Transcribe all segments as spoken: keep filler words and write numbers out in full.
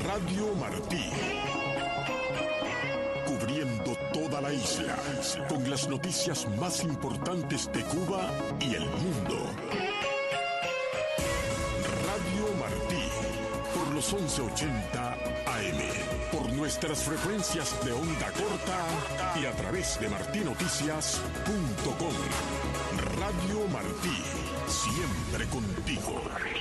Radio Martí. Cubriendo toda la isla, con las noticias más importantes de Cuba y el mundo. Radio Martí, por los once ochenta A M, por nuestras frecuencias de onda corta y a través de martí noticias punto com. Radio Martí, siempre contigo.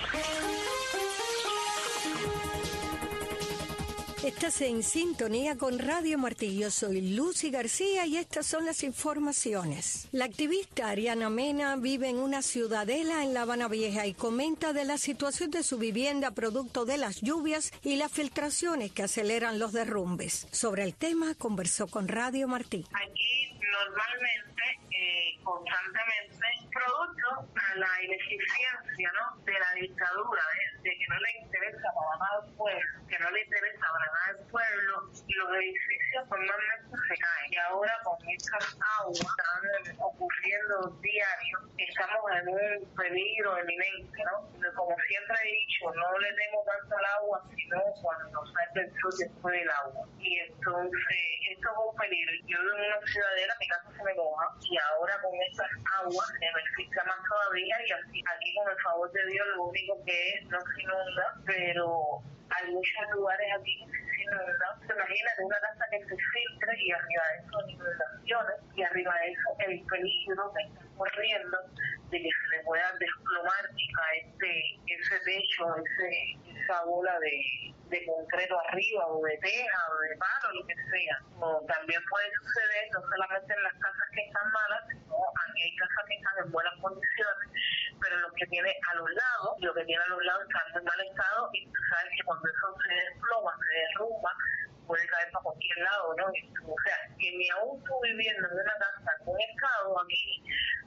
Estás en sintonía con Radio Martí. Yo soy Lucy García y estas son las informaciones. La activista Ariana Mena vive en una ciudadela en La Habana Vieja y comenta de la situación de su vivienda producto de las lluvias y las filtraciones que aceleran los derrumbes. Sobre el tema conversó con Radio Martí. Aquí normalmente, eh, constantemente, producto a la ineficiencia, ¿no?, de la dictadura, ¿eh? de que no le interesa para nada al pueblo, que no le interesa para nada al pueblo, y los edificios normalmente se caen. Y ahora con estas aguas están ocurriendo diario, estamos en un peligro eminente, ¿no? Como siempre he dicho, no le tengo tanto al agua, sino cuando sale el sol después del agua. Y entonces, esto es un peligro. Yo vivo en una ciudadela, mi casa se me moja, y ahora con estas aguas se me filtra más todavía, y así, aquí con el favor de Dios, lo único que es, no se inunda, pero hay muchos lugares aquí que se inundan. Se imagina de una casa que se filtre y arriba de eso inundaciones, y arriba de eso el peligro que está corriendo de que se le pueda desplomar y caer ese techo, ese, esa bola de, de concreto arriba, o de teja, o de palo, lo que sea. O también puede suceder, no solamente en las casas que están malas, sino aquí hay casas que están en buenas condiciones, pero lo que tiene a los lados, lo que tiene a los lados está en mal estado, y tú sabes que cuando eso se desploma, se derrumba, puede caer para cualquier lado, ¿no? O sea, que ni aún tú viviendo en una casa con estado aquí,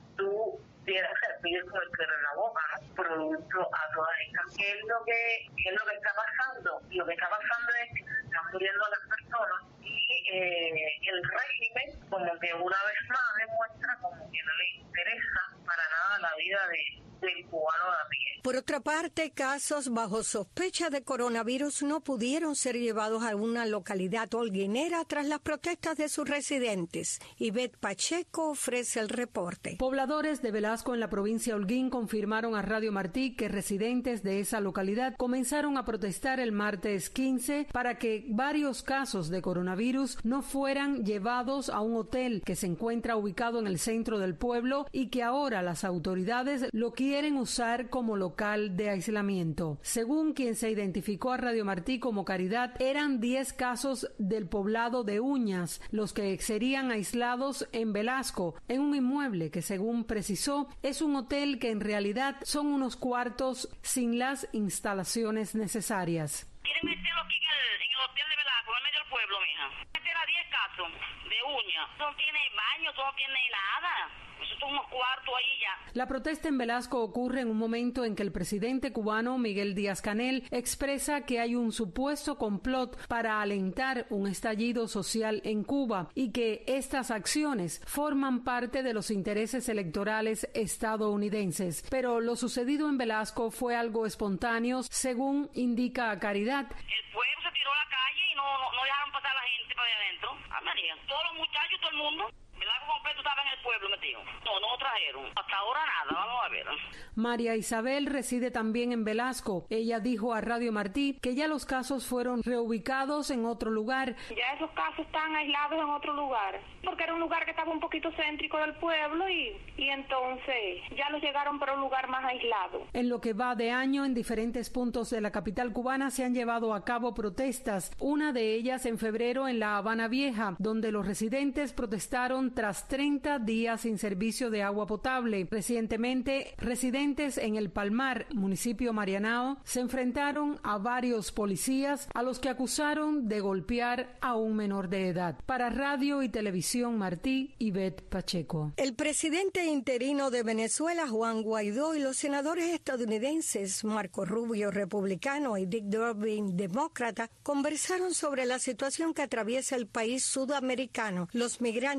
tú tienes que vivir con el pelo en la boca, ¿no?, producto a todas estas. ¿Qué es lo que, qué es lo que está pasando? Lo que está pasando es que se están muriendo las personas, y eh, el régimen, como que una vez más demuestra como que no le interesa para nada la vida de, del cubano de a pie. Por otra parte, casos bajo sospecha de coronavirus no pudieron ser llevados a una localidad holguinera tras las protestas de sus residentes. Ivette Pacheco ofrece el reporte. Pobladores de Velasco en la provincia Holguín confirmaron a Radio Martí que residentes de esa localidad comenzaron a protestar el martes quince para que varios casos de coronavirus no fueran llevados a un hotel que se encuentra ubicado en el centro del pueblo y que ahora las autoridades lo quieren usar como local de aislamiento. Según quien se identificó a Radio Martí como Caridad, eran diez casos del poblado de Uñas los que serían aislados en Velasco, en un inmueble que, según precisó, es un hotel que en realidad son unos cuartos sin las instalaciones necesarias. Quieren meterlo aquí en el, en el hotel de Velasco, en medio del pueblo, mija. Meter a diez casos de Uñas. No tiene baño, no tiene nada. Eso son unos cuartos ahí ya. La protesta en Velasco ocurre en un momento en que el presidente cubano Miguel Díaz-Canel expresa que hay un supuesto complot para alentar un estallido social en Cuba y que estas acciones forman parte de los intereses electorales estadounidenses. Pero lo sucedido en Velasco fue algo espontáneo, según indica Caridad. El pueblo se tiró a la calle y no, no, no dejaron pasar a la gente para allá adentro. Ah, María, todos los muchachos, todo el mundo. Velasco completo estaba en el pueblo metido. No, no lo trajeron. Hasta ahora nada, vamos a ver. María Isabel reside también en Velasco. Ella dijo a Radio Martí que ya los casos fueron reubicados en otro lugar. Ya esos casos están aislados en otro lugar, porque era un lugar que estaba un poquito céntrico del pueblo y, y entonces ya los llegaron para un lugar más aislado. En lo que va de año, en diferentes puntos de la capital cubana se han llevado a cabo protestas. Una de ellas en febrero en La Habana Vieja, donde los residentes protestaron tras treinta días sin servicio de agua potable. Recientemente, residentes en El Palmar, municipio Marianao, se enfrentaron a varios policías a los que acusaron de golpear a un menor de edad. Para Radio y Televisión Martí, Ivette Pacheco. El presidente interino de Venezuela, Juan Guaidó, y los senadores estadounidenses Marco Rubio, republicano, y Dick Durbin, demócrata, conversaron sobre la situación que atraviesa el país sudamericano. Los migrantes venezolanos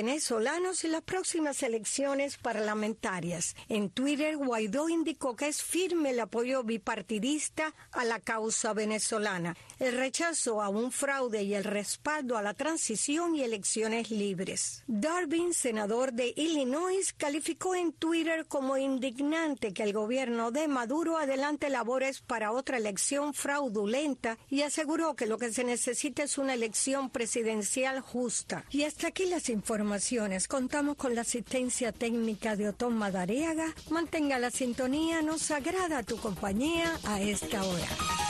venezolanos en las próximas elecciones parlamentarias. En Twitter, Guaidó indicó que es firme el apoyo bipartidista a la causa venezolana, el rechazo a un fraude y el respaldo a la transición y elecciones libres. Durbin, senador de Illinois, calificó en Twitter como indignante que el gobierno de Maduro adelante labores para otra elección fraudulenta y aseguró que lo que se necesita es una elección presidencial justa. Y hasta aquí las informaciones. Contamos con la asistencia técnica de Otón Madariaga. Mantenga la sintonía, nos agrada tu compañía a esta hora.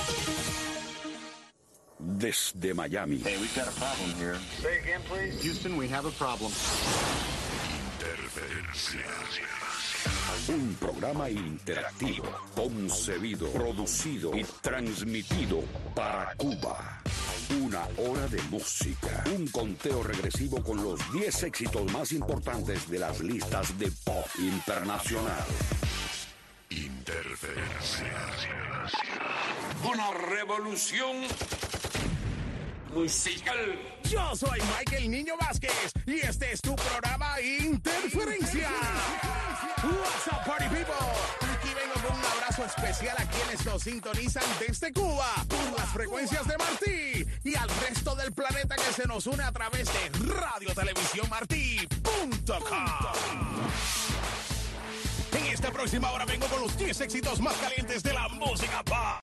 Desde Miami. Hey, we've got a problem here. Say again, please. Houston, we have a problem. Interferencia. Un programa interactivo, concebido, producido y transmitido para Cuba. Una hora de música, un conteo regresivo con los diez éxitos más importantes de las listas de pop internacional. Interferencia. Una revolución musical. Yo soy Michael Niño Vázquez y este es tu programa Interferencia. What's up, party people? Aquí vengo con un abrazo especial a quienes nos sintonizan desde Cuba por las frecuencias de Martí y al resto del planeta que se nos une a través de radio televisión martí punto com. En esta próxima hora vengo con los diez éxitos más calientes de la música pop.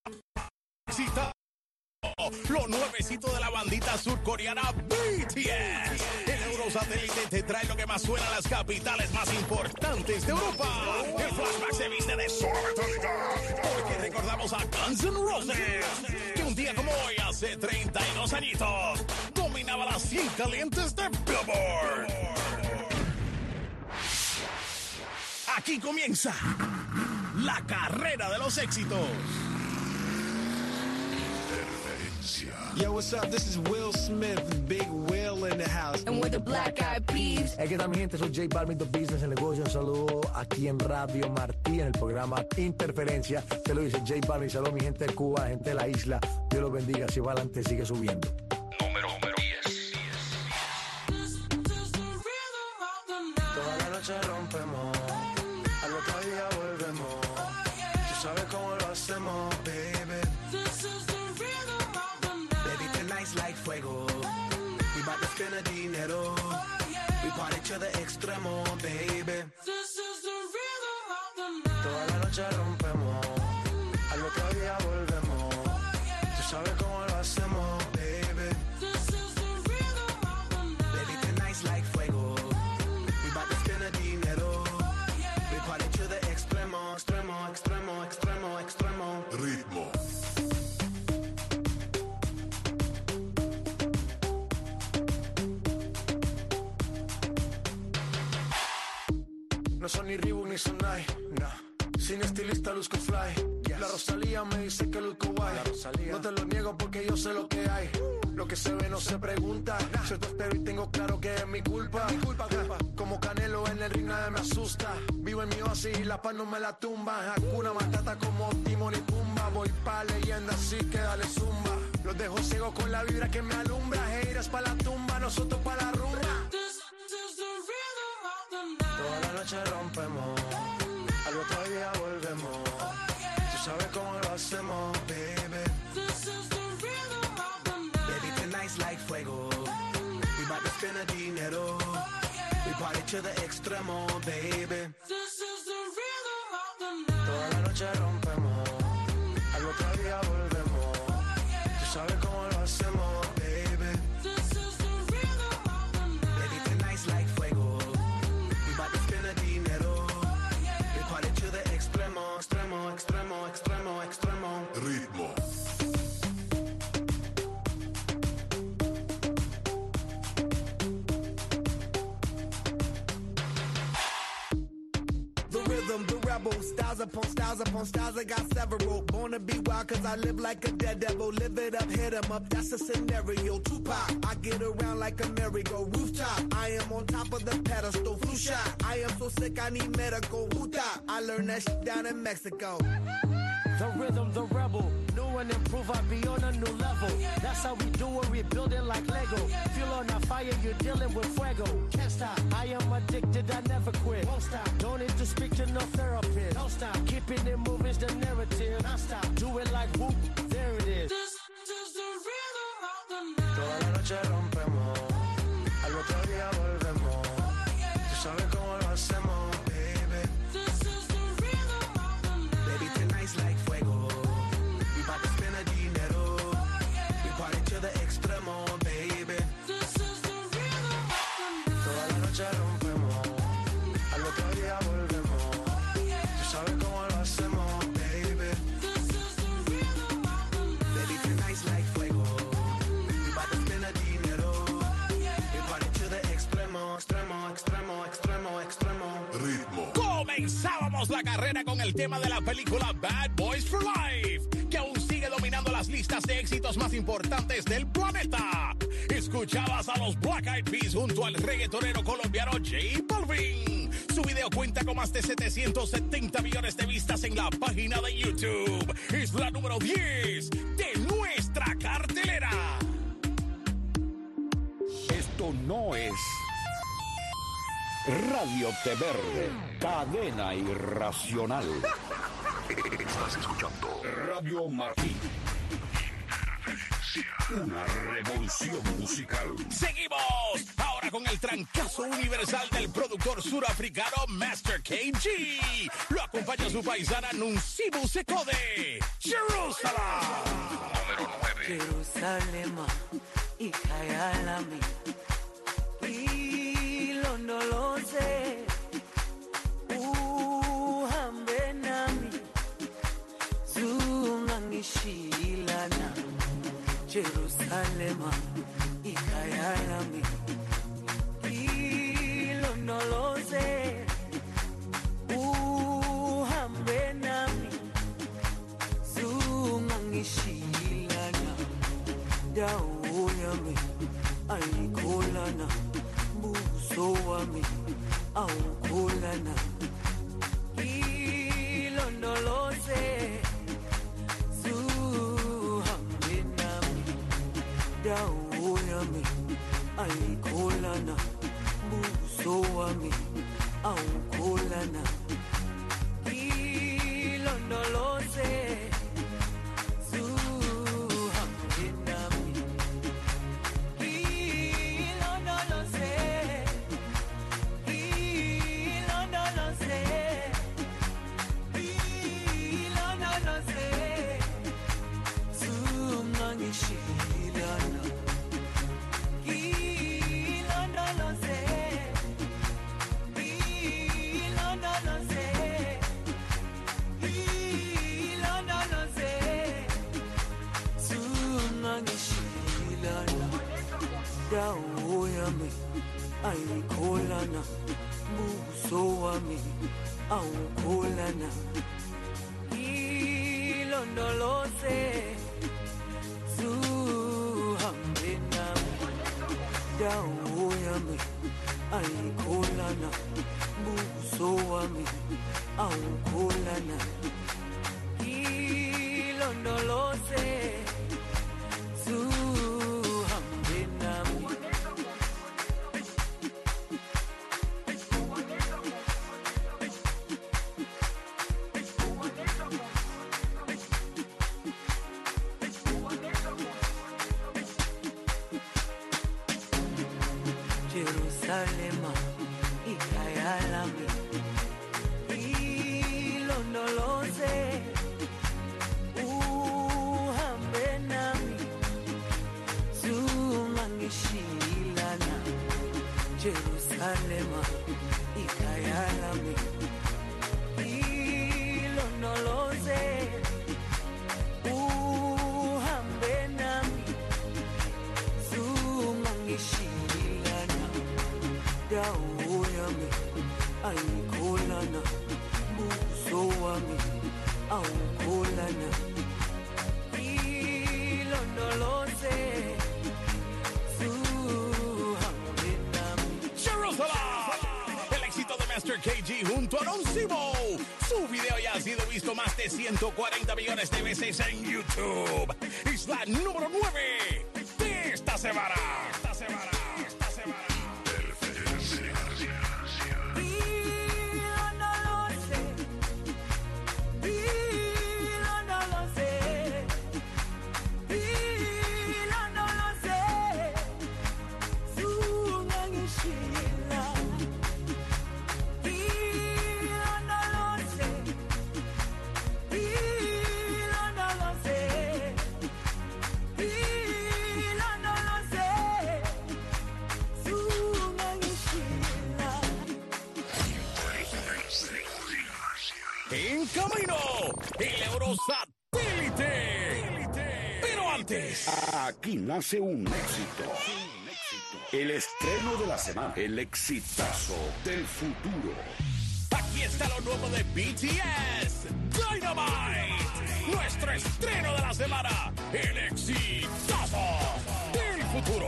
Lo nuevecito de la bandita surcoreana B T S. El Eurosatélite te trae lo que más suena a las capitales más importantes de Europa. El flashback se viste de sola metálica, porque recordamos a Guns N' Roses, que un día como hoy, hace treinta y dos añitos, dominaba las cien calientes de Billboard. Aquí comienza la carrera de los éxitos. Yo, what's up? This is Will Smith, Big Will in the house. And we're the Black Eyed Peas. ¿Qué tal, mi gente? Soy J Balvin, The Business, el negocio. Un saludo aquí en Radio Martí, en el programa Interferencia. Te lo dice J Balvin. Saludos, mi gente de Cuba, gente de la isla. Dios los bendiga. Si va adelante, sigue subiendo. Número, número diez. Toda la noche rompemos, al otro día volvemos. Tú sabes cómo lo hacemos, baby. Like fuego, we bout to spend the dinero. We party to the extremo, baby. This is the rhythm of the night. Toda la noche rompemos, al otro día volvemos. Tú sabes cómo lo hacemos, baby. This is the rhythm of the night. Baby, tonight's like fuego. We bout to spend the dinero. We party to the extremo, extremo, extremo, extremo, extremo. Ritmo. No son ni Reebok ni Sonai, no. Sin estilista luzco fly. Yes. La Rosalía me dice que luzco guay. No te lo niego porque yo sé lo que hay. Lo que se ve no se pregunta. Nah. Yo te espero y tengo claro que es mi culpa. Mi culpa, culpa. Como Canelo en el ring nadie me asusta. Vivo en mi oasis y la paz no me la tumba. Hakuna Matata como Timón y Pumba. Voy pa' leyenda así que dale zumba. Los dejo ciego con la vibra que me alumbra. Heiras pa' la tumba, nosotros pa' la rumba. Toda la noche rompemos, al otro día volvemos. Tú sabes cómo lo hacemos, baby. This is the rhythm of the night. Baby, tonight's like fuego. We bout to spend the dinero. We party to the extremo, baby. This is the rhythm of the night. Toda la noche rompemos, al otro día volvemos. Tú sabes cómo lo hacemos, baby. This is the rhythm of the night. Baby, tonight's like fuego. Extremo, extremo, extremo, extremo, extremo. Ritmo. The rhythm, the rebel, styles upon styles upon styles, I got several. Born to be wild cause I live like a dead devil. Live it up, hit 'em up, that's a scenario. Tupac, I get around like a merry-go rooftop. I am on top of the pedestal, flu shot. I am so sick I need medical. Huta, I learned that shit down in Mexico. The rhythm, the rebel, new and improve, I be on a new level. That's how we do it, we build it like Lego. Feel on a fire, you're dealing with fuego. Can't stop, no therapist. Don't stop, keeping it moving's the narrative. Don't stop, do it like whoop, there it is. This, this the rhythm of the night. Toda la noche rompemos, al otro día volvemos. Tú sabes cómo lo hacemos, baby. This is the rhythm of the night. Baby, tonight's like fuego. We bout to spend a dinero. We party to the extremo, baby. This is the rhythm of the night. Toda la noche rompemos, al otro día volvemos. Tú sabes cómo lo hacemos, baby. This is the rhythm of the night. Baby, tonight's like fuego. We bout to spend a dinero. We party to the extremo, extremo, extremo, extremo, extremo. Ritmo. Comenzábamos la carrera con el tema de la película Bad Boys for Life, que aún sigue dominando las listas de éxitos más importantes del planeta. Escuchabas a los Black Eyed Peas junto al reggaetonero colombiano J Balvin. Su video cuenta con más de setecientos setenta millones de vistas en la página de YouTube. Es la número diez de nuestra cartelera. Esto no es Radio Té Verde, cadena irracional. Estás escuchando Radio Martí. Una revolución musical. Seguimos ahora con el trancazo universal del productor surafricano Master K G. Lo acompaña su paisana Nunzibu Sekode. Jerusalem. Número nueve. Jerusalem, ikhaya lami, ilondoloze, uhambe nami, zungangishilana. Jerusalem, ikhaya lami, ilondoloze, uhambe nami, zungangishilana. Dawo yami ayikholana, buso wami awukholana. Ilondoloze, zuhambe nami. Dawo yami ayikholana, buso wami awukholana. Ilondoloze, dawo yami ayikholana, buso wami awukholana. Ilondoloze, zuhambe nami. Dawo yami ayikholana, buso wami awukholana. Ilondoloze, zuhambe nami. Jerusalem, ikhaya lami, ilondoloze, uhambe nami, zungangishilana. Jerusalem, ikhaya lami, ilondoloze, uhambe nami, zungangishilana. Dawo yami ayikholana, buso wami awukholana. Ilondoloze, zuhambe nami. Jerusalem. El éxito de Master K G junto a Nunzibu. Su video ya ha sido visto más de ciento cuarenta millones de veces en YouTube. Es la número nueve de esta semana. Esta semana. Esta semana. Ilondoloze, camino, el Eurosatélite. Pero antes, aquí nace un éxito. El estreno de la semana, el exitazo del futuro. Aquí está lo nuevo de B T S, Dynamite. Nuestro estreno de la semana, el exitazo del futuro.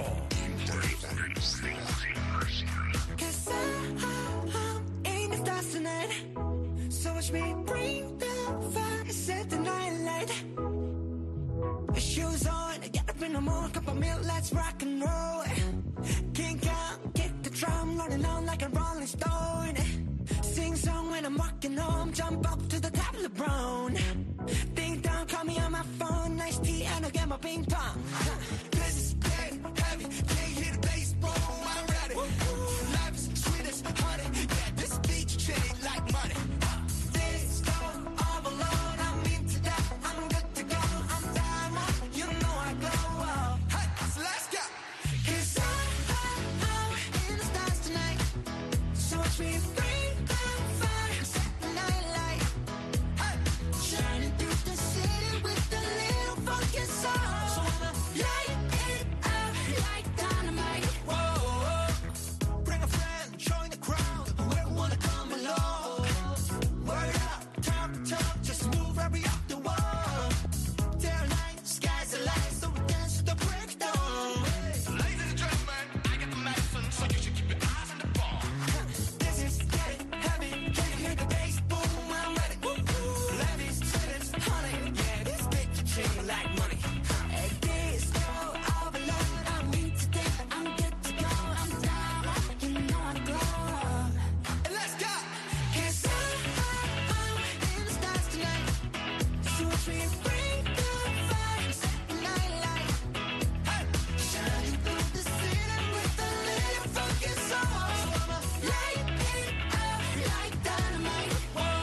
Cause I'm in the stars tonight. So watch me bring the fire, set the night light. Shoes on, get up in the morning, cup of milk, let's rock and roll. Kink out, get the drum, rolling on like a rolling stone. Sing song when I'm walking home, jump up to the top of the brown. Ding dong, call me on my phone, nice tea and I'll get my ping pong. This is dead heavy, can't hear the bass, boom, I'm ready. Life is sweet as honey, yeah, this beach shade like money. This go all alone, I'm into that, I'm good to go, I'm diamond, you know I glow. Hey, so let's go. Cause I'm, I'm in the stars tonight, so watch me bring the fire, set the night light. Hey, shining through the city with a little funky soul. So I'ma light it up like dynamite. Whoa, bring a friend, join the crowd, whoever wanna come along. Word up, talk, talk, just move right up the wall. Till night, sky's the light, so we dance to the break of dawn. Ladies and gentlemen, I got the medicine, so you should keep your eyes on the ball. This is getting heavy, can you hear the bass? Boom, I'm ready. Life is sweet as honey, yeah, this bitch chain like money. This go all alone, I'm into that, I'm good to go, I'm down, you know I'm glow. Let's go! Cause I'm, I'm in the stars tonight, so watch me bring the fire, set the night light. Hey, shining through the city with a little funky soul. So I'ma light it up like dynamite. Whoa,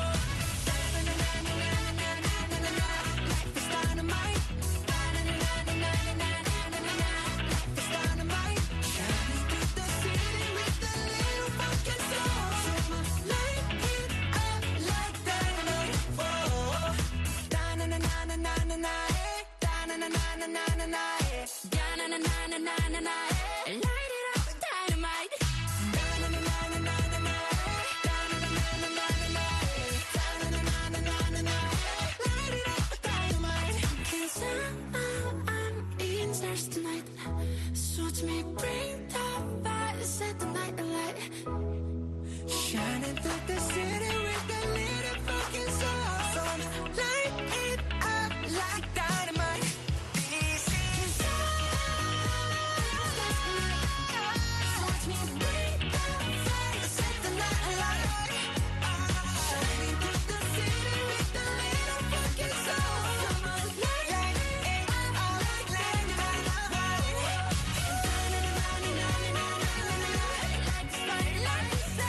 da-na-na-na-na-na-na-na-na-na. Life is dynamite. Da-na-na-na-na-na-na-na-na-na. Life is dynamite. Shining through the city with a little funky soul. So I'ma light it up like dynamite. Whoa, da-na-na-na-na-na-na-na. Da-na-na-na-na-na-na. Da-na-na-na-na-na-na. Light it up like dynamite. Da-na-na-na-na-na-na. Da-na-na-na-na-na-na. Da-na-na-na-na-na-na. Light it up like dynamite. 'Cause I'm, I'm, I'm in stars tonight. So watch me bring the fire, set the night alight. Shining through the city with a little fucking soul. So I'ma light it up like dynamite. This is so watch me bring the fire, set the night alight. Shining through the city with a little fucking soul. So I'ma light it up like dynamite. Like the spotlight.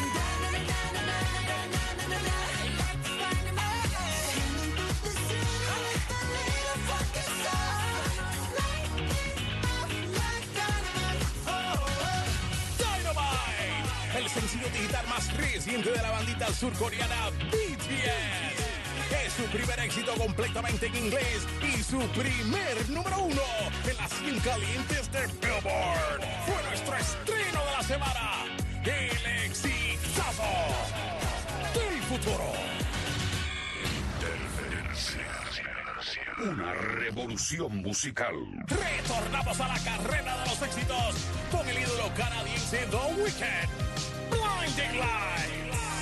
Dynamite, el sencillo digital más reciente de la bandita surcoreana B T S. Es su primer éxito completamente en inglés y su primer número uno en las cien calientes de Billboard. Fue nuestro estreno de la semana, el exitazo del futuro. Una revolución musical. Retornamos a la carrera de los éxitos con el ídolo canadiense The Weeknd, Blinding Lights.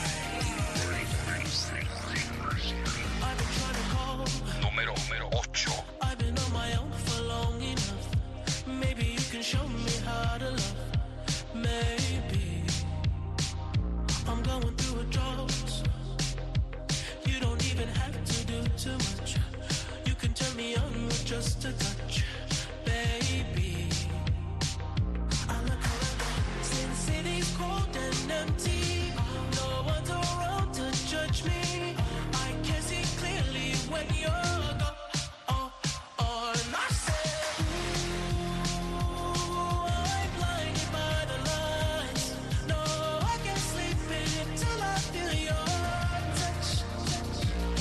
Número, número ocho. I've been on my own for long enough. Maybe you can show me how to love. Maybe I'm going through a drought. You don't even have to do too much. You can turn me on with just a touch, baby. I look around, since city's cold and empty. No one's around to judge me. I can see clearly when you're gone. Oh, oh, and I said, ooh, I'm blinded by the lights. No, I can't sleep until I feel your touch.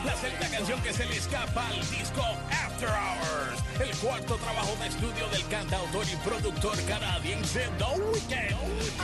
La celta canción que se le escapa al disco After Hours, el cuarto trabajo de estudio del cantautor y productor canadiense The Weeknd.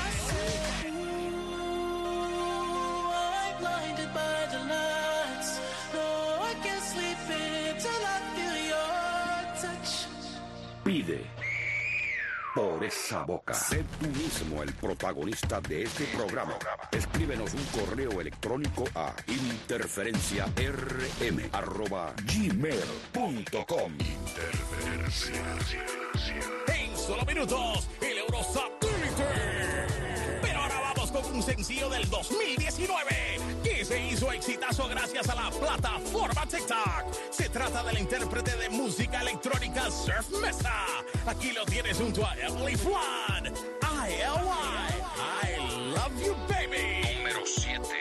I'm blinded by the lights. No, I can't sleep until I feel your touch. Pide por esa boca. Sé tú mismo el protagonista de este programa. Escríbenos un correo electrónico a interferenciarm arroba gmail punto com. Interferencia. En solo minutos, el Eurosatélite. Pero ahora vamos con un sencillo del dos mil diecinueve que se hizo exitazo gracias a la plataforma TikTok. Se trata del intérprete de música electrónica Surf Mesa. Aquí lo tienes junto a Emily Flood. I L Y. I love you, baby. Número siete.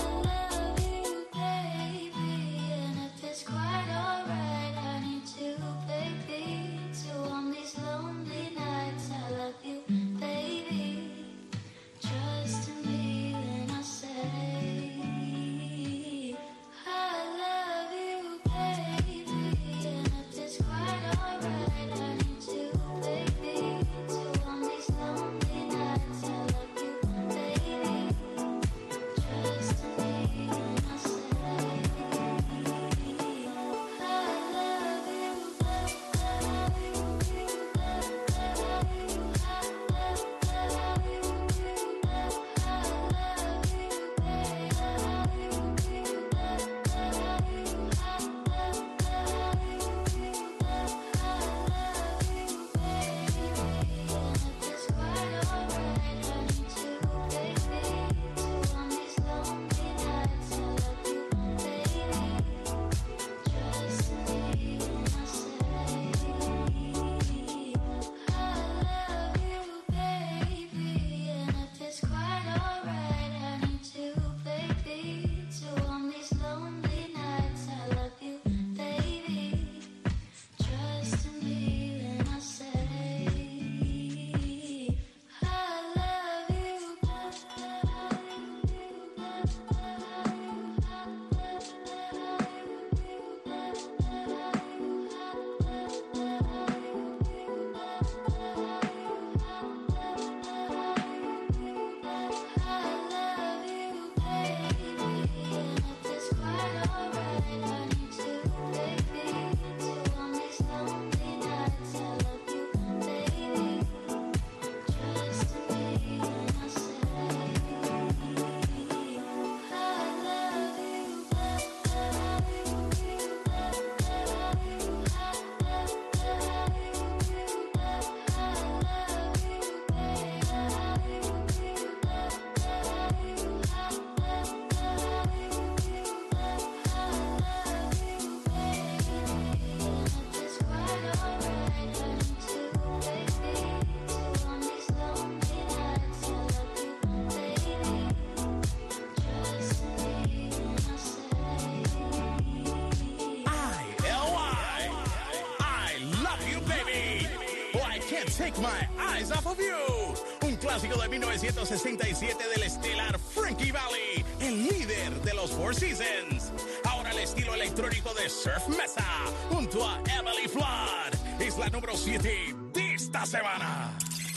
Take My Eyes Off of You, un clásico de mil novecientos sesenta y siete del estelar Frankie Valli, el líder de los Four Seasons. Ahora el estilo electrónico de Surf Mesa, junto a Emily Flood, es la número siete de esta semana.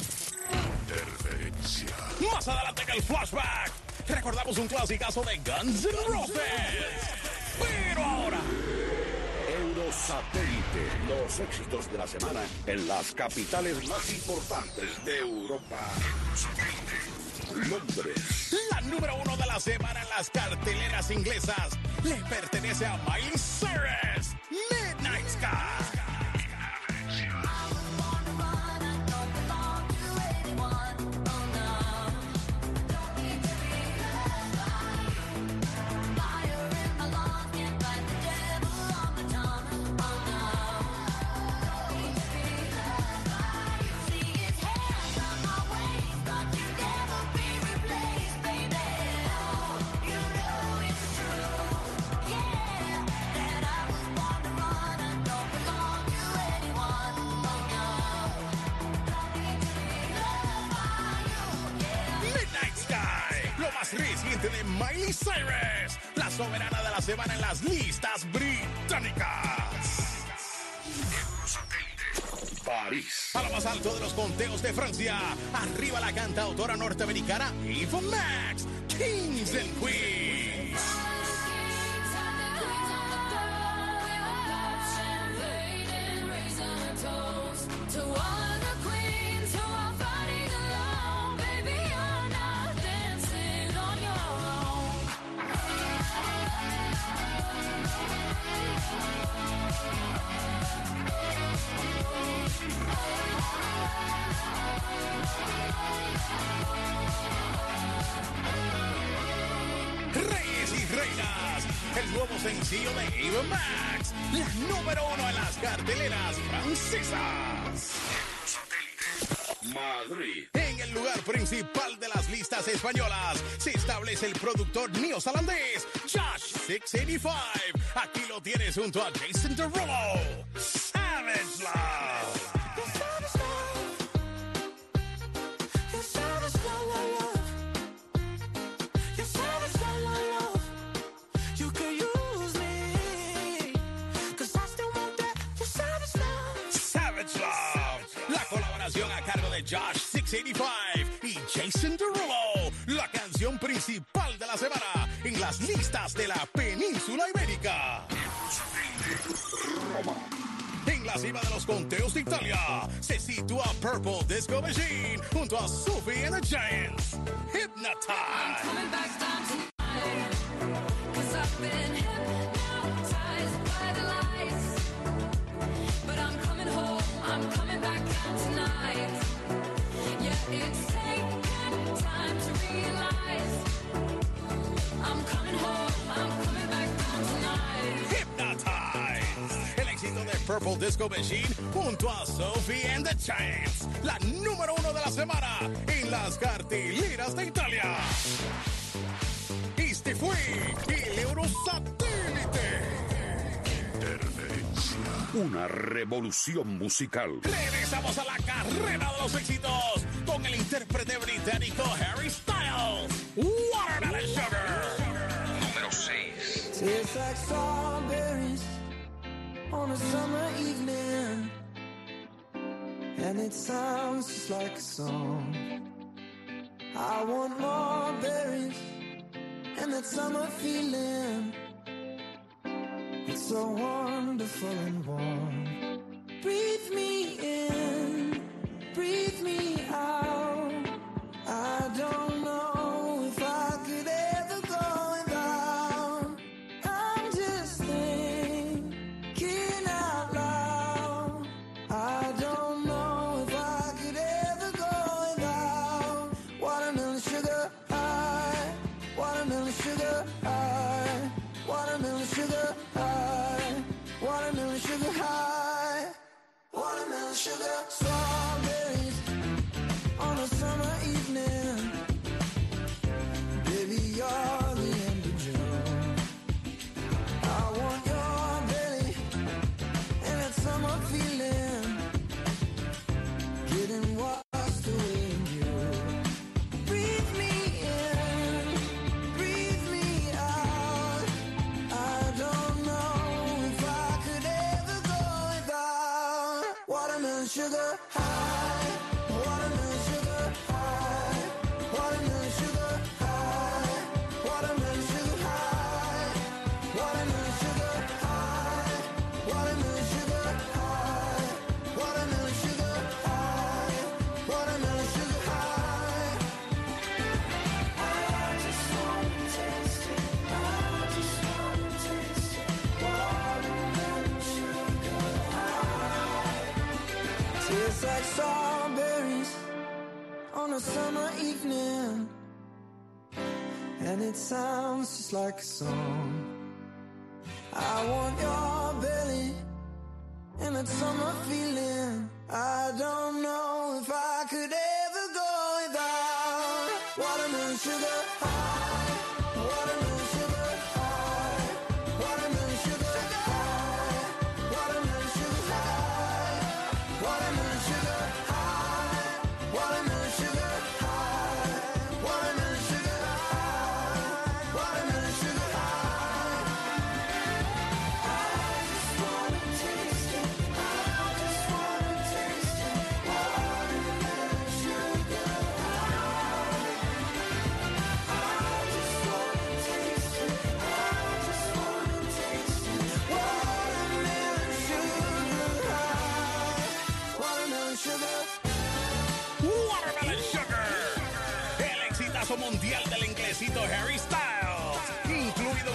Interferencia. Más adelante en el flashback, recordamos un clasicazo de Guns N' Roses. Pero ahora... Eurosatélite, los éxitos de la semana en las capitales más importantes de Europa. Londres. La número uno de la semana en las carteleras inglesas le pertenece a Miley Cyrus, Midnight Sky. Yeah, that I was born to run and don't belong. parte de Miley Cyrus, la soberana de la semana en las listas británicas. París. A lo más alto de los conteos de Francia, arriba la cantautora norteamericana Eva Max, Kings and Queens. Reyes y reinas, el nuevo sencillo de Eva Max, la número uno en las carteleras francesas. Madrid. En el lugar principal de las listas españolas se establece el productor neozelandés Josh seiscientos ochenta y cinco. Aquí lo tienes junto a Jason Derulo. Savage Love. A cargo de Josh seiscientos ochenta y cinco y Jason Derulo, la canción principal de la semana en las listas de la península ibérica. Roma. En la cima de los conteos de Italia se sitúa Purple Disco Machine junto a Sophie and the Giants. Hypnotize. It's taken time to realize I'm coming home, I'm coming back down tonight. Hypnotize. El éxito de Purple Disco Machine junto a Sophie and the Giants, la número uno de la semana en las carteleras de Italia. Este fue el Eurosatélite. Una revolución musical. Regresamos a la carrera de los éxitos con el intérprete británico Harry Styles. Watermelon Sugar. Número seis. Tastes like strawberries on a summer evening, and it sounds just like a song. I want more berries and that summer feeling. It's so wonderful and warm. Breathe me in, breathe me out. I don't know if I could ever go without. I'm just thinking out loud. I don't know if I could ever go without. Watermelon sugar high, watermelon sugar high, watermelon sugar high, watermelon sugar high, watermelon sugar. Strawberries on a summer evening, baby, you're the end of June. I want your belly and that summer feeling, getting washed away in you. Breathe me in, breathe me out. I don't know if I could ever go without. Watermelon sugar high, watermelon sugar high, watermelon sugar high, watermelon sugar high, watermelon sugar high, watermelon sugar high, watermelon sugar high, watermelon sugar high. I just want to taste it, I just want to taste it, watermelon sugar high. Tastes like strawberries on a summer evening, and it sounds just like a song. I want your belly and that summer feeling. I don't know if I could ever go without. Watermelon sugar high, watermelon sugar high, watermelon sugar high, watermelon sugar high, watermelon sugar high, watermelon sugar high, watermelon sugar high,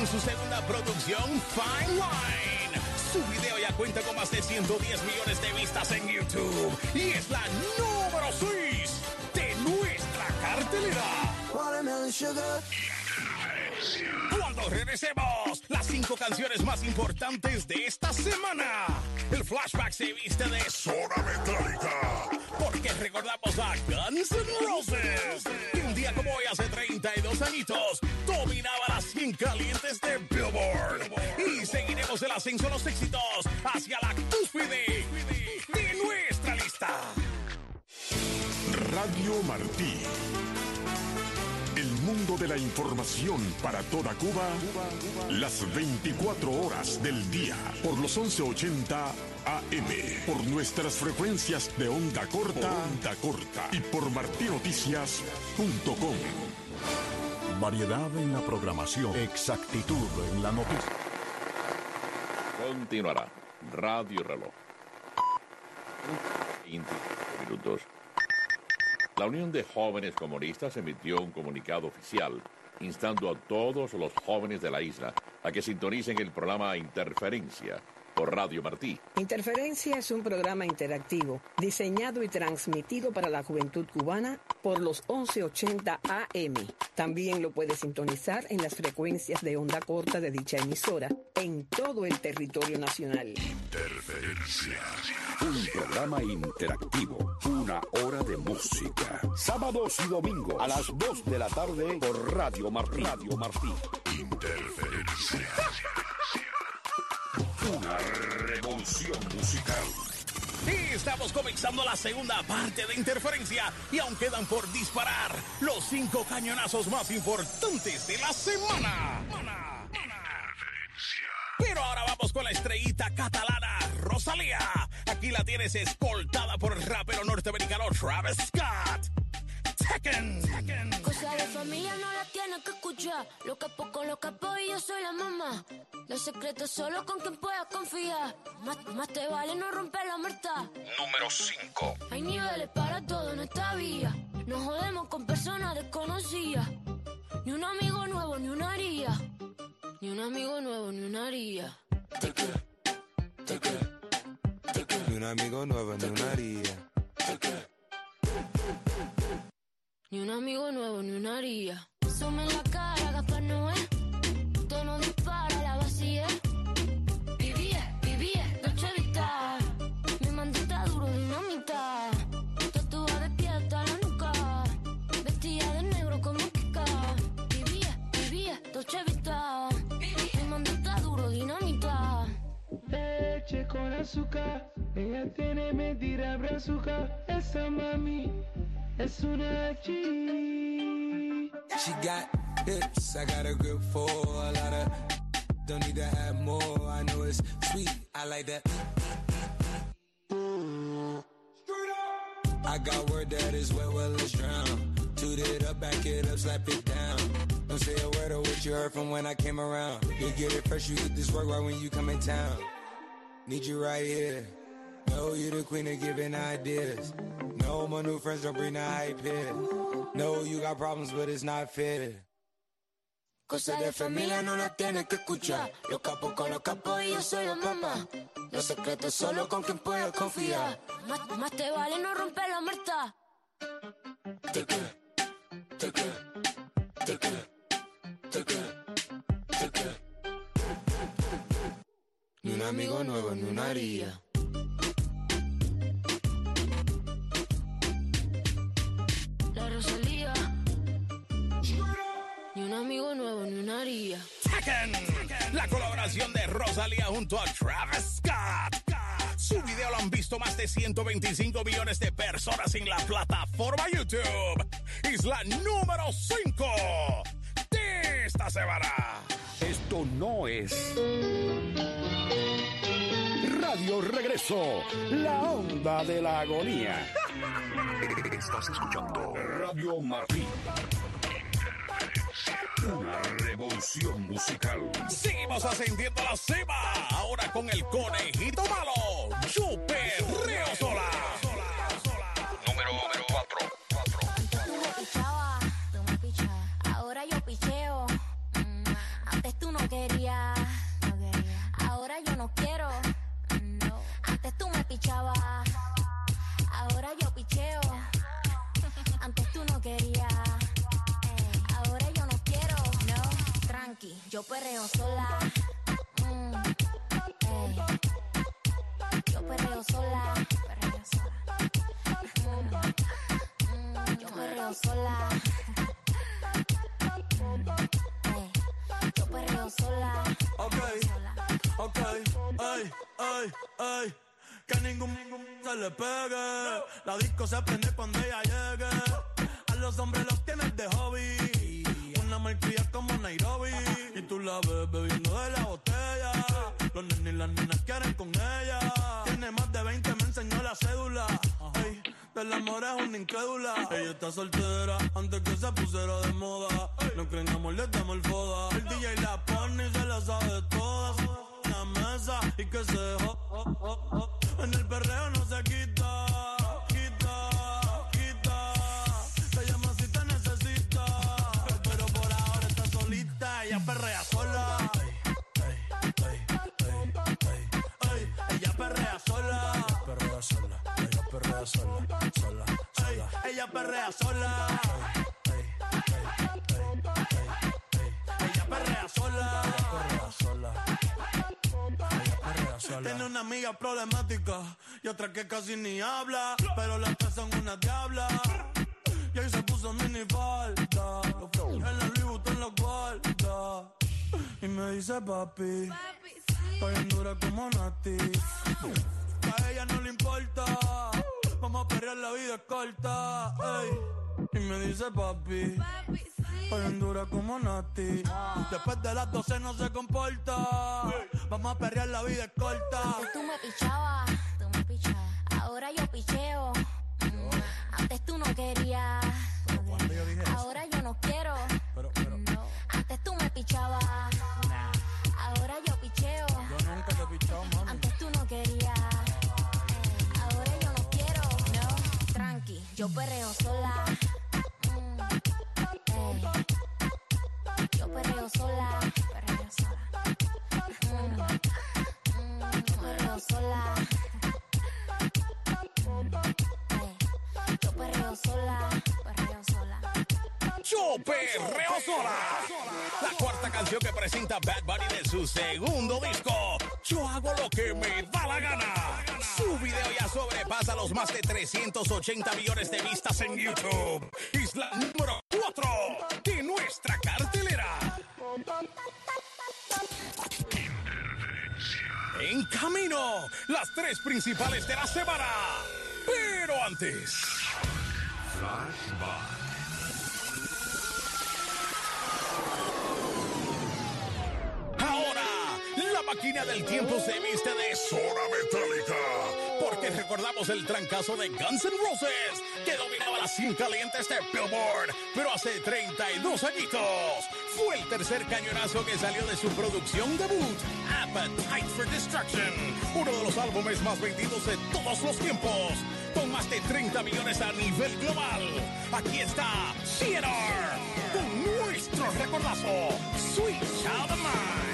su segunda producción, Fine Wine. Su video ya cuenta con más de ciento diez millones de vistas en YouTube y es la número seis de nuestra cartelera. Watermelon sugar. Cuando regresemos, las cinco canciones más importantes de esta semana. El flashback se viste de zona metálica, porque recordamos a Guns N' Roses, que un día como hoy hace treinta y dos añitos dominaba las cien calientes de Billboard. Y seguiremos el ascenso de los éxitos hacia la cúspide de nuestra lista. Radio Martí. El mundo de la información para toda Cuba, las veinticuatro horas del día, por los once ochenta A M, por nuestras frecuencias de onda corta, onda corta y por martinoticias punto com. Variedad en la programación, exactitud en la noticia. Continuará Radio Reloj. veinte minutos. La Unión de Jóvenes Comunistas emitió un comunicado oficial instando a todos los jóvenes de la isla a que sintonicen el programa Interferencia por Radio Martí. Interferencia es un programa interactivo diseñado y transmitido para la juventud cubana por los once ochenta A M. También lo puede sintonizar en las frecuencias de onda corta de dicha emisora en todo el territorio nacional. Interferencia. Un programa interactivo. Una hora de música. Sábados y domingos a las dos de la tarde por Radio Martí. Radio Martí. Interferencia. Una revolución musical. Y estamos comenzando la segunda parte de Interferencia y aún quedan por disparar los cinco cañonazos más importantes de la semana. Pero ahora vamos con la estrellita catalana, Rosalía. Aquí la tienes escoltada por el rapero norteamericano Travis Scott. Tekken. Cosa de familia no la tienes que escuchar. Lo capo con los capos y yo soy la mamá. Los secretos solo con quien puedas confiar. Más, más te vale no romper la muerta. Número cinco. Hay niveles para todo en esta vía. No jodemos con personas desconocidas. Ni un amigo nuevo, ni una haría. Ni un amigo nuevo, ni una haría. Ni un amigo nuevo, ni una haría. Ni un amigo nuevo, ni una haría. Sume en la cara, Gaspar Noé. Tono dispara, la vacía. Vivía, vivía, Dolce Vita. Mi mandita duro, dinamita. Tatuada de pie hasta la nuca. Vestida de negro como Kika. Vivía, vivía, Dolce Vita. Mi mandita duro, dinamita. Leche con azúcar. Ella tiene mentira brazuca. Esa mami es una G. She got hips, I got a grip for a lot of. Don't need to have more, I know it's sweet, I like that. I got word that is wet, well let's drown. Toot it up, back it up, slap it down. Don't say a word of what you heard from when I came around. You get it fresh, you get this work right when you come in town. Need you right here. Know you the queen of giving ideas. No, my new friends don't bring the hype here. No, you got problems, but it's not fair. Cosa de familia no la tienes que escuchar. Los capos con los capos y yo soy la mamá. Los secretos solo con quien puedas confiar. Más, más te vale no romper la muerta. Ni un amigo nuevo, ni una haría. La Rosalía. Ni un amigo nuevo, ni una haría. Tekken, la colaboración de Rosalía junto a Travis Scott. Su video lo han visto más de ciento veinticinco millones de personas en la plataforma YouTube. Es la número cinco de esta semana. Esto no es Radio Regreso, la onda de la agonía. Estás escuchando Radio Martí. Una revolución musical. Seguimos ascendiendo la cima. Ahora con el conejito malo, Chupe Río Sola. Número cuatro. Tú me pichabas, tú me pichabas. Ahora yo picheo. Mm, Antes tú no querías. Yo perreo sola. Mm, ey. Yo perreo sola. Perreo sola. Mm, mm, yo perreo sola. Mm, ey. Yo perreo sola. Ok, ok, ay, ay, ay. Que ningún se le pegue. La disco se prende cuando ella llegue. A los hombres los tienes de hobby. Una malcria como Nairobi. Y tú la ves bebiendo de la botella. Los nenes y las nenas quieren con ella. Tiene más de veinte, me enseñó la cédula. Ey, del amor es una incrédula. Ella está soltera antes que se pusiera de moda. No creen amor, le damos el foda. El D J la pone y se la sabe todas. La mesa y que se dejó. Oh, oh, oh. En el perreo no se quita. Quita, quita. Te llama si te necesita. Pero por ahora está solita. Ella perrea sola. Ella perrea sola. Perrea sola. Ella perrea sola. Sola, sola. Ella perrea sola. Ella perrea sola. Perrea sola. Tiene una amiga problemática y otra que casi ni habla, pero las tres son una diabla. Y ahí se puso mini falta, en la Louis Vuitton los guarda. Y me dice papi, estoy en dura como Nati. A ella no le importa, vamos a perrear, la vida es corta. Ey. Y me dice papi, estoy en dura como Nati. Después de las doce no se comporta. Vamos a perrear, la vida es corta. Antes tú me pichabas, tú me pichabas. Ahora yo picheo. Mm. Antes tú no querías. Yo ahora yo no quiero. Pero, pero. No. Antes tú me pichabas. Nah. Ahora yo picheo. Yo nunca te he pichado, mami. Antes tú no querías. Ahora yo no quiero. No, tranqui, yo perreo sola. Mm. Ey. Yo perreo sola. Perreo sola. Mm. Mm. Yo perreo sola. Ey. Yo perreo sola. Perreo sola. Yo perreo sola. La cuarta canción que presenta Bad Bunny de su segundo disco. Yo hago lo que me da la gana. Su video ya sobrepasa los más de trescientos ochenta millones de vistas en YouTube. Es la número cuatro de nuestra cartelera. En camino, las tres principales de la semana. Pero antes, Flashback. Ahora, la máquina del tiempo se viste de zona metálica, porque recordamos el trancazo de Guns N' Roses, que dominaba las cien calientes de Billboard, pero hace treinta y dos añitos. Fue el tercer cañonazo que salió de su producción debut, Appetite for Destruction, uno de los álbumes más vendidos de todos los tiempos, con más de treinta millones a nivel global. Aquí está C N R con nuestro recordazo, Sweet Child of Mine.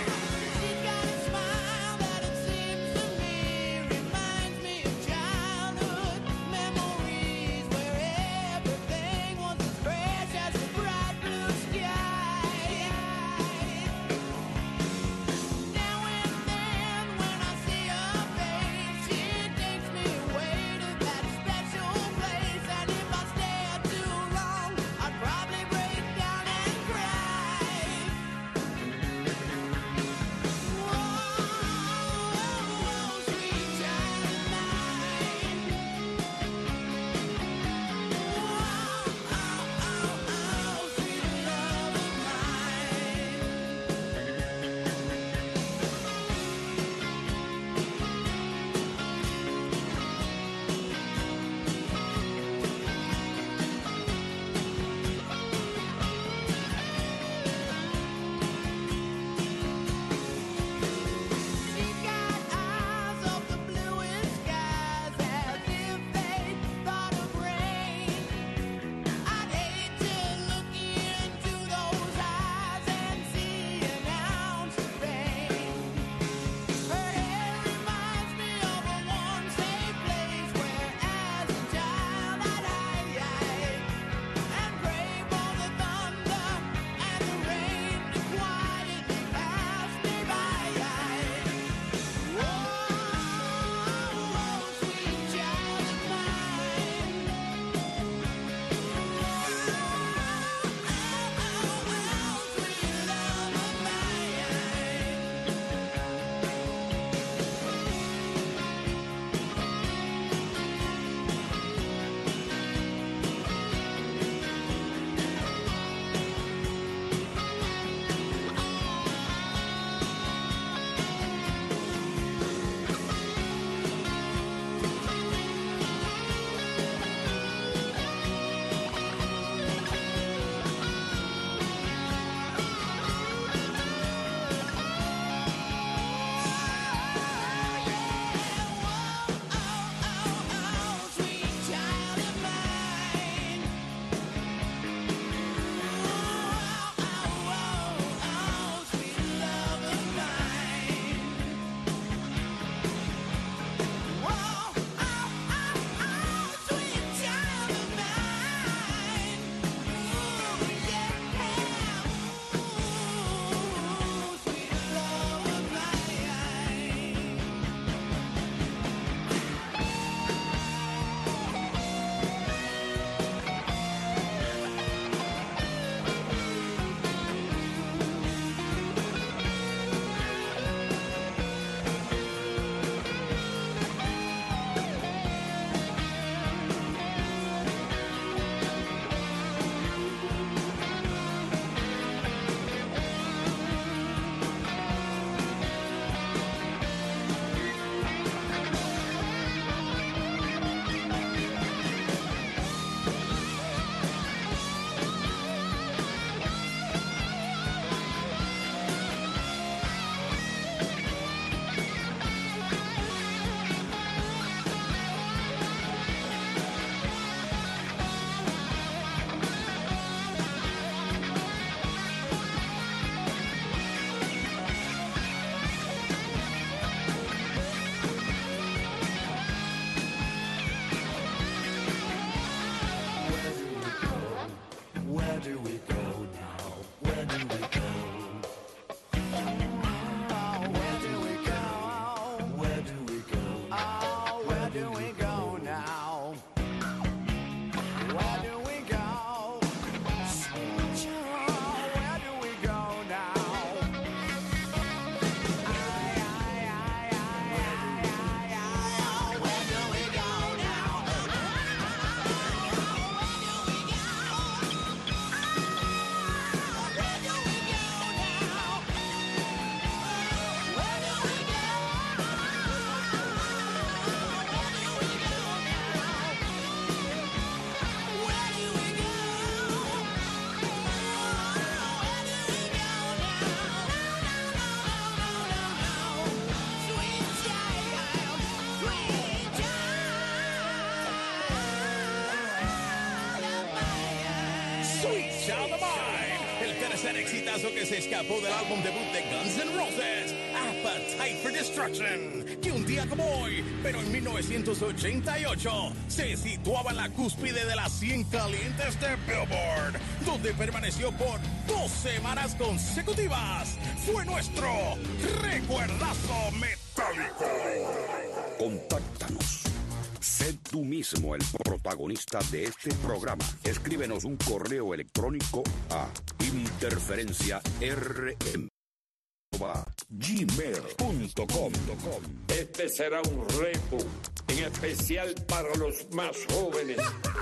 tercer exitazo que se escapó del álbum debut de Guns N' Roses, Appetite for Destruction, que un día como hoy, pero en mil novecientos ochenta y ocho, se situaba en la cúspide de las cien calientes de Billboard, donde permaneció por dos semanas consecutivas. Fue nuestro recuerdazo metálico. Contáctanos. Sé tú mismo el protagonista de este programa. Escríbenos un correo electrónico a interferencia r m arroba gmail punto com. Este será un repo en especial para los más jóvenes.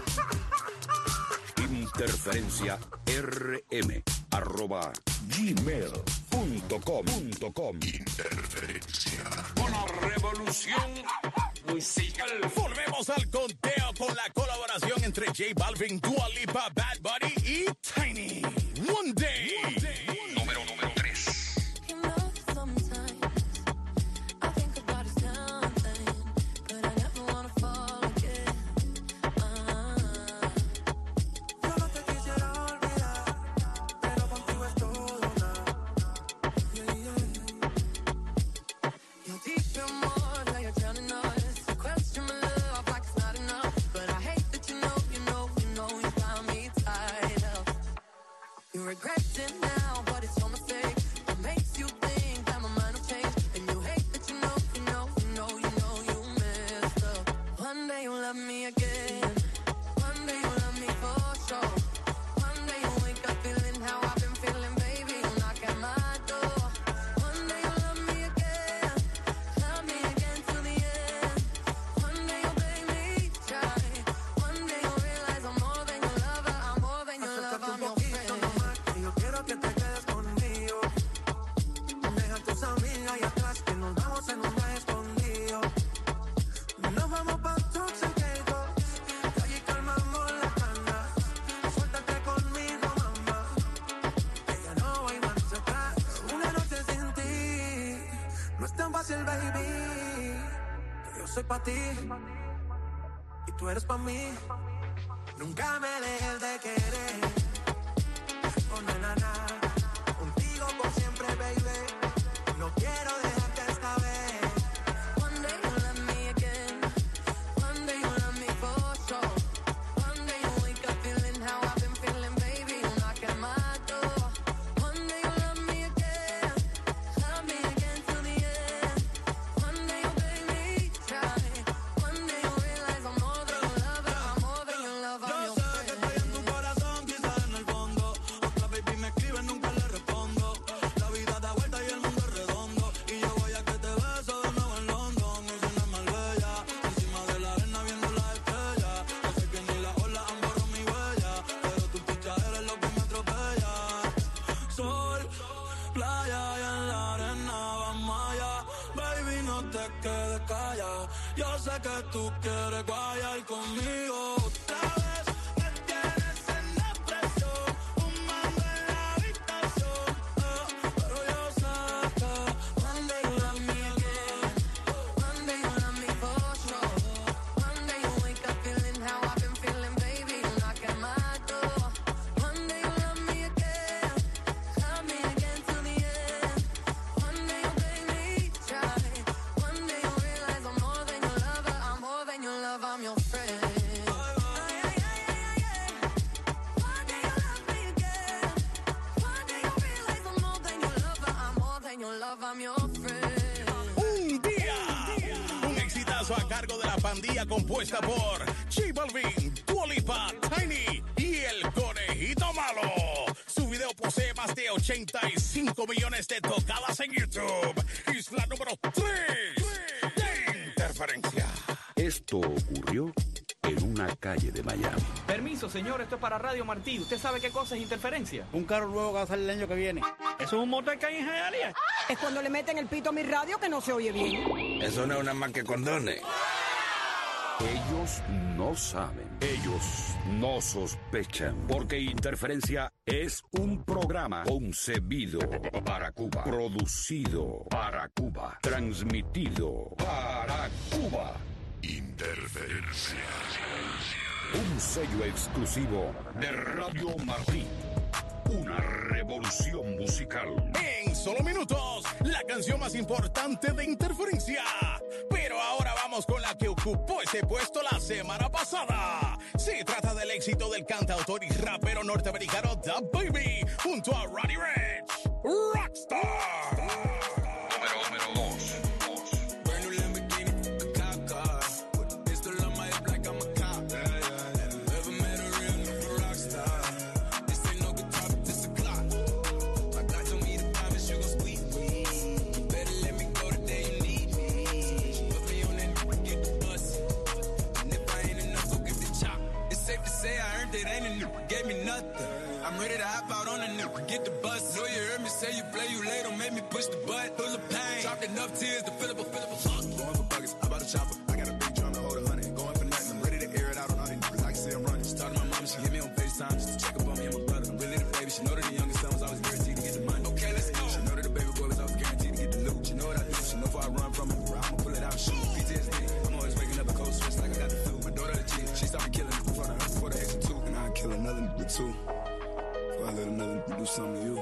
Interferencia rm arroba gmail punto com. Interferencia. Una revolución musical. Volvemos al conteo con la colaboración entre J Balvin, Dua Lipa, Bad Bunny y Tiny. One Day. One Day. Número número tres. Regret it now, but it's your mistake. It makes you think that my mind will change. And you hate that you know, you know, you know, you know you messed up. One day you'll love me again. One day you'll love me for sure. One day you'll wake up feeling how I've been feeling, baby. You'll knock at my door. One day you'll love me again. Love me again till the end. One day you'll beg me, try. One day you'll realize I'm more than your lover. I'm more than your lover. I'm your friend. Quiero que te quedes conmigo. Deja tus amigas y atrás que nos vamos en un viaje escondido. Nos vamos pa' Tuxedo, y allí calmamos la cana. Suéltate conmigo, mamá, que ya no hay marcha atrás. Una noche sin ti no es tan fácil, baby. Que yo soy pa' ti y tú eres pa' mí. Nunca me dejes de querer. Oh, na, na, na. Contigo por siempre, baby. No quiero dejarte esta vez. One day you'll love me again. One day you'll love me for sure. One day you'll wake up feeling how I've been feeling, baby. You'll knock at my door. One day you'll love me again. Love me again till the end. One day you'll beg me, try. One day you'll realize I'm more than your lover. I'm more than your lover. I'm your friend. Yo sé que estoy en tu corazón, quizás en el fondo. Baby, me escriben, nunca le respondo. La vida da vuelta y el mundo es redondo. Y yo voy a que te beso de nuevo en London. Mi cena más bella, encima de la arena viendo las estrellas. Yo sé que ni las olas han borrado mi huella, pero tu picha eres lo que me atropella. Sol, playa y en la arena vamos allá. Baby, no te quedes callada. Yo sé que tú quieres guayar conmigo otra vez. Me tienes en depresión. Un día, un exitazo a cargo de la pandilla compuesta por J Balvin, Dua Lipa, Tiny y el Conejito Malo. Su video posee más de ochenta y cinco millones de tocadas en YouTube. Es la número tres de Interferencia. Esto ocurrió en una calle de Miami. Permiso, señor, esto es para Radio Martí. ¿Usted sabe qué cosa es interferencia? Un carro nuevo que va a salir el año que viene. ¿Eso es un motor que hay en Hialeah? Es cuando le meten el pito a mi radio que no se oye bien. Eso no es una más que condones. Ellos no saben. Ellos no sospechan. Porque Interferencia es un programa concebido para Cuba. Producido para Cuba. Transmitido para Cuba. Interferencia. Un sello exclusivo de Radio Martí. Una revolución musical. En solo minutos, la canción más importante de Interferencia. Pero ahora vamos con la que ocupó ese puesto la semana pasada. Se trata del éxito del cantautor y rapero norteamericano DaBaby junto a Roddy Ricch, Rockstar. Número, número dos. Gave me nothing. I'm ready to hop out on a new, get the bus. Know you heard me say you play, you late, don't make me push the butt. Full of pain, dropped enough tears to fill up a, fill up a fuck. Going for buckets, I bought a chopper. I got a big drum to hold a hundred. Going for nothing, I'm ready to air it out on all these niggas. Like I say I'm running. Started my mom, she hit me on FaceTime just to check up on me and my brother. I'm really the baby, she know that the youngest son was always guaranteed to get the money. Okay, let's go. She know that the baby boy was always guaranteed to get the loot. She know what I do, she know if I run from it, I'ma pull it out and shoot. P T S D, I'm always waking up a cold sweats like I got the flu. My daughter the cheat, she started killing me in front of her before the extra two. And I'd kill another nigga too. I let another do something to you.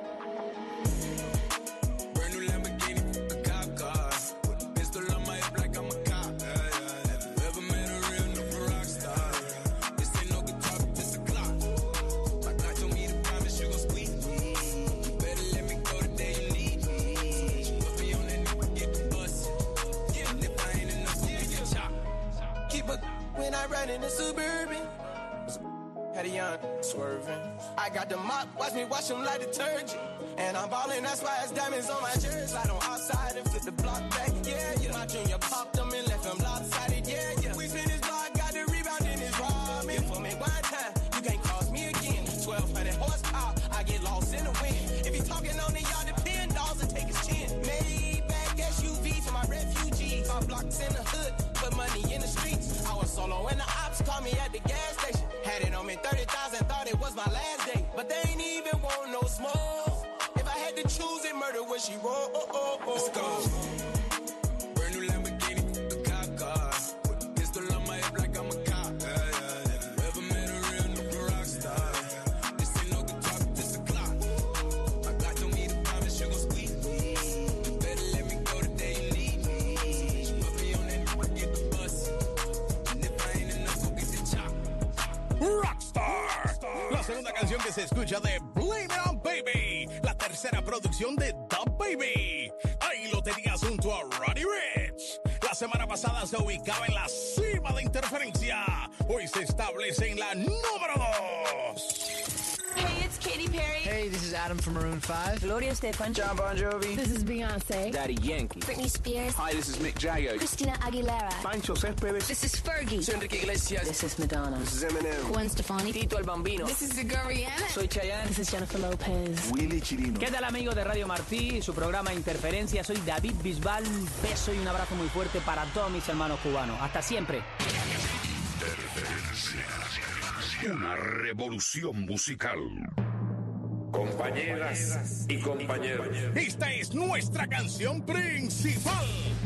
Brand new Lamborghini, a cop car. Put a pistol on my hip like I'm a cop. Yeah, yeah, yeah. Have you ever met a real nigga rock star? This ain't no guitar, this a clock. My God told me to promise you gon' squeeze me. You better let me go the day you need me. Put me on that nigga, get the bus. Yeah, and if I ain't enough, you get your chop. Keep a when I ride in the Suburban. Had a young swerving. I got the mop, watch me wash them like detergent. And I'm ballin', that's why it's diamonds on my jersey. Slide on outside and flip the block back, yeah, yeah. My junior popped them and left them lopsided, yeah, yeah. We spin his block, got the rebound in his robin. For me one time, you can't cross me again. twelve hundred horsepower, I get lost in the wind. If he talking on the yard, the pin dolls and take his chin. Maybach S U V for my refugees. My blocks in the hood, put money in the streets. I was solo when the ops called me at the gas station. Had it on me thirty thousand, thought it was my last day. But they ain't even want no smoke. If I had to choose it, murder would she roll? Oh, oh, oh, let's go. Brand new Lamborghini, a cop car. Put a pistol on my hip like I'm a cop. Yeah, yeah, yeah. Ever met a real nigga rock star? This ain't no guitar, this a clock. My God told me to promise you gon' squeeze me. You better let me go the day you need me. Put me on that nigga, get the bus. And if I ain't enough, go get the chop. Rockstar, la segunda canción que se escucha de Blame It On Baby, la tercera producción de DaBaby. Ahí lo tenías junto a Roddy Ricch. La semana pasada se ubicaba en la cima de Interferencia. Hoy se establece en la número dos. Hey, it's Katy Perry. Hey, this is Adam from Maroon five. Gloria Estefan. John Bon Jovi. This is Beyonce. Daddy Yankee. Britney Spears. Hi, this is Mick Jagger. Christina Aguilera. Pancho Céspedes. This is Fergie. Soy Enrique Iglesias. This is Madonna. This is Eminem. Gwen Stefani. Tito el Bambino. This is Sigurd Rihanna. Soy Chayanne. This is Jennifer Lopez. Willy Chirino. ¿Qué tal, amigos de Radio Martí? Su programa Interferencia. Soy David Bisbal. Un beso y un abrazo muy fuerte para todos mis hermanos cubanos. Hasta siempre. Interferencia. Una revolución musical. Compañeras y compañeros. Esta es nuestra canción principal.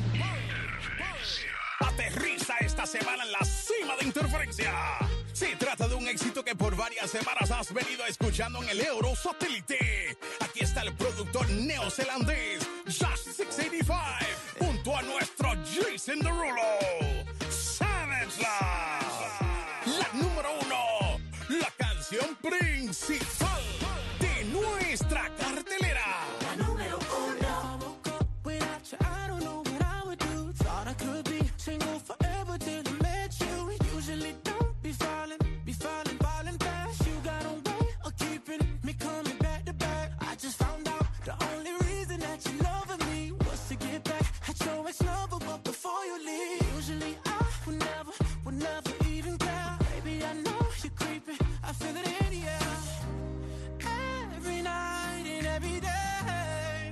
Aterriza esta semana en la cima de Interferencia. Se trata de un éxito que por varias semanas has venido escuchando en el Eurosatélite. Aquí está el productor neozelandés Josh seiscientos ochenta y cinco junto a nuestro Jason Derulo. Savage Love. La número uno. La canción principal de nuestra cartelera. La número uno. Without you, I don't know what I would do. Thought I could be single forever till I met you. Usually don't be falling, be falling, falling fast. You got a way of keeping me coming back to back. I just found out the only reason that you loving me was to get back at your ex-lover, but before you leave. Usually I would never, would never even care. Baby, I know you're creeping, I feel it in the air. Every night and every day,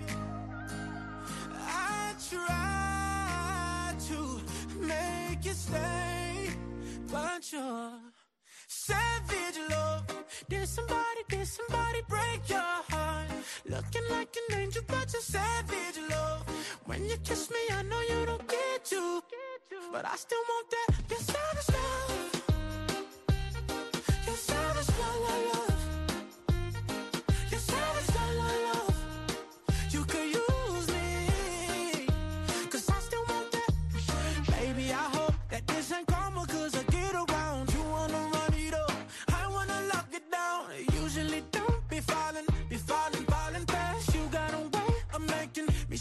I try to make you stay, but you're savage love. Did somebody, did somebody break your heart? Looking like an angel, but you're savage love. When you kiss me, I know you don't get to, but I still want that. You're savage love. You're savage love, love, love.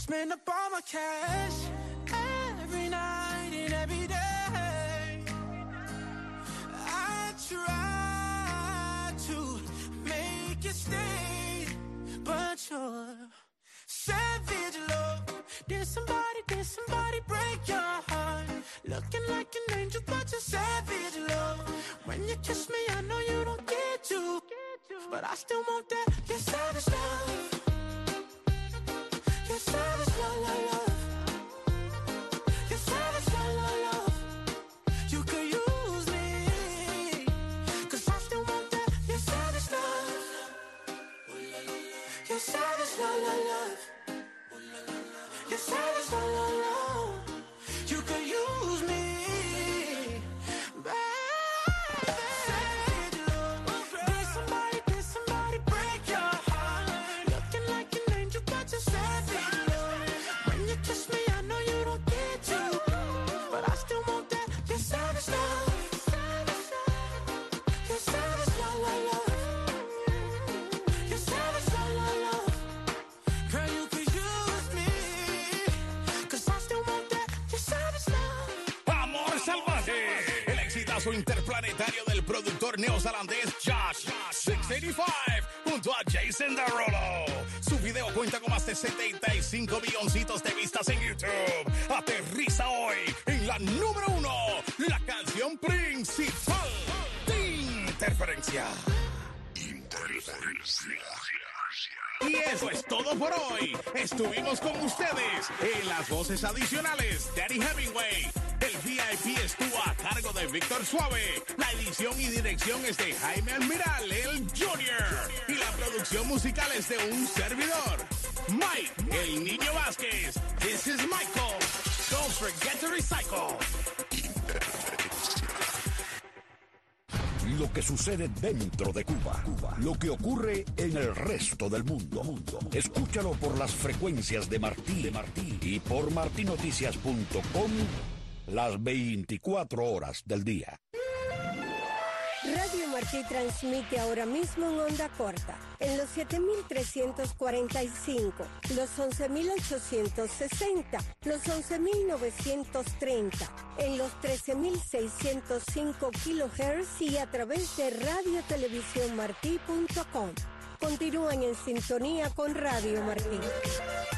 spend up all my cash every night and every day. I try to make you stay, but you're savage love. Did somebody, did somebody break your heart? Looking like an angel, but you're savage love. When you kiss me, I know you don't get to, but I still want that. You're savage love. You're savage love, love, love. You're savage love, love, love. You could use me, 'cause I still want that. You're savage love. You're savage love, love, love. You're savage love, love, love. You could use me, baby. Savage love. Did somebody, did somebody break your heart? Looking like an angel, but you're savage love. When you kiss me, I know you don't get to, but I still want that. You're savage love. You're savage love, love, love. You're savage love, love, love. Girl, you could use me, 'cause I still want that. You're savage love. Amor salvaje, el exitazo interplanetario del productor neozelandés Josh seiscientos ochenta y cinco junto a Jason Derulo. Su video cuenta con más de setenta y cinco milloncitos de vistas en YouTube. Aterriza hoy en la número uno, la canción principal de Interferencia. Y eso es todo por hoy. Estuvimos con ustedes en las voces adicionales. Danny Hemingway. El V I P estuvo a cargo de Víctor Suave. La edición y dirección es de Jaime Almiral, el Junior. Y la producción musical es de un servidor, Mike, el Niño Vázquez. This is Michael. Don't forget to recycle. Lo que sucede dentro de Cuba, Cuba, lo que ocurre en el resto del mundo. mundo. Escúchalo por las frecuencias de Martí, de Martí y por marti noticias punto com las veinticuatro horas del día. Radio Martí transmite ahora mismo en onda corta, en los siete mil trescientos cuarenta y cinco, los once mil ochocientos sesenta, los once mil novecientos treinta, en los trece mil seiscientos cinco kilohertz y a través de radio televisión martí punto com. Continúan en sintonía con Radio Martí.